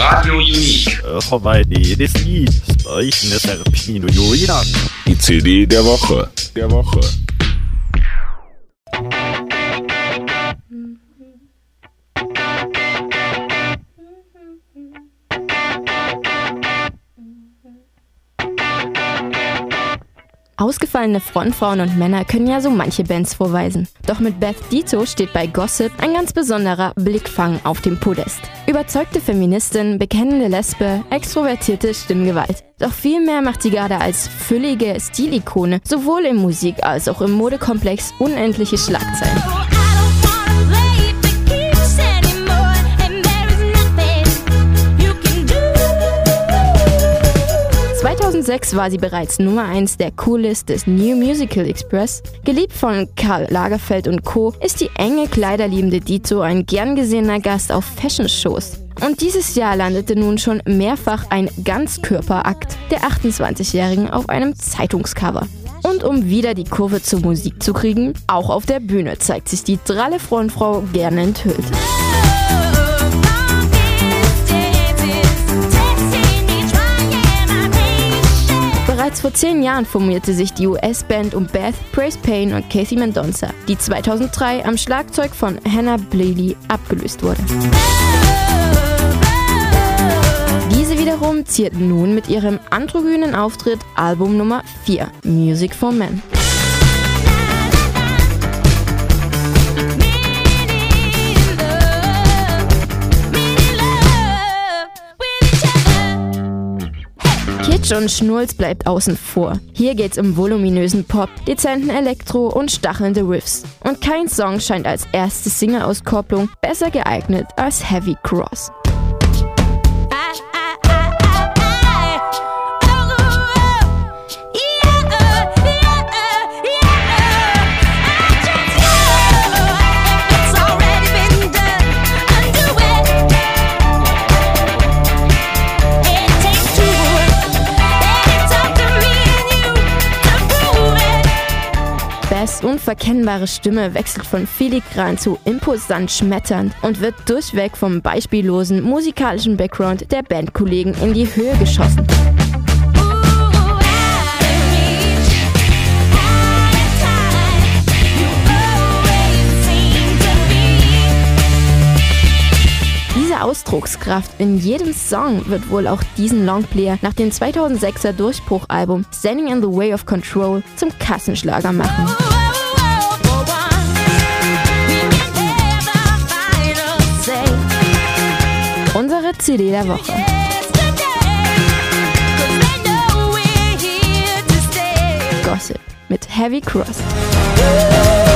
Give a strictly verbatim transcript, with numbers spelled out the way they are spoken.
Radio Unique. Heute das Lied, Zeichen Serpino Julian. Die C D der Woche. Der Woche. Ausgefallene Frontfrauen und Männer können ja so manche Bands vorweisen. Doch mit Beth Ditto steht bei Gossip ein ganz besonderer Blickfang auf dem Podest. Überzeugte Feministin, bekennende Lesbe, extrovertierte Stimmgewalt. Doch viel mehr macht sie gerade als füllige Stilikone sowohl im Musik- als auch im Modekomplex unendliche Schlagzeilen. zweitausendsechs war sie bereits Nummer eins der Coolist des New Musical Express. Geliebt von Karl Lagerfeld und Co. ist die enge, kleiderliebende Ditto ein gern gesehener Gast auf Fashion-Shows. Und dieses Jahr landete nun schon mehrfach ein Ganzkörperakt der achtundzwanzigjährigen auf einem Zeitungscover. Und um wieder die Kurve zur Musik zu kriegen, auch auf der Bühne zeigt sich die dralle Frontfrau gerne enthüllt. Bereits vor zehn Jahren formierte sich die U S-Band um Beth, Praise Payne und Casey Mendonça, die zweitausenddrei am Schlagzeug von Hannah Bliley abgelöst wurde. Diese wiederum ziert nun mit ihrem androgynen Auftritt Album Nummer vier, Music for Men. Kitsch und Schnulz bleibt außen vor. Hier geht's um voluminösen Pop, dezenten Elektro und stachelnde Riffs. Und kein Song scheint als erste Single-Auskopplung besser geeignet als Heavy Cross. Beths unverkennbare Stimme wechselt von filigran zu imposant schmetternd und wird durchweg vom beispiellosen musikalischen Background der Bandkollegen in die Höhe geschossen. Diese Ausdruckskraft in jedem Song wird wohl auch diesen Longplayer nach dem zweitausendsechser Durchbruchalbum Standing in the Way of Control zum Kassenschlager machen. Unsere C D der Woche. Gossip mit Heavy Cross.